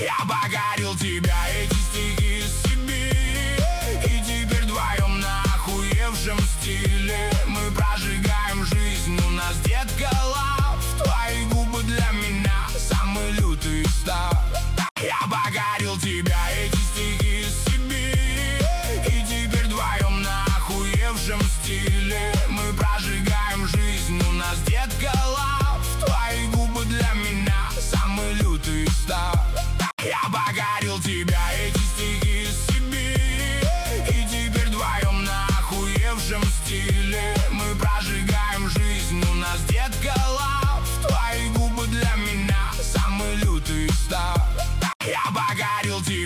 Я подарил тебя эти стихи из Сибири, и теперь вдвоем на охуевшем стиле мы прожигаем жизнь, у нас, детка, лав. Твои губы для меня самый лютый став. Я подарил тебя эти стихи из Сибири, и теперь вдвоем на охуевшем стиле мы прожигаем жизнь, у нас, детка, лав. Твои губы для меня самый лютый став. Я подарил тебя эти стихи из Сибири, и теперь вдвоем на охуевшем стиле мы прожигаем жизнь, у нас, детка, лав. Твои губы для меня самый лютый став. Я подарил тебе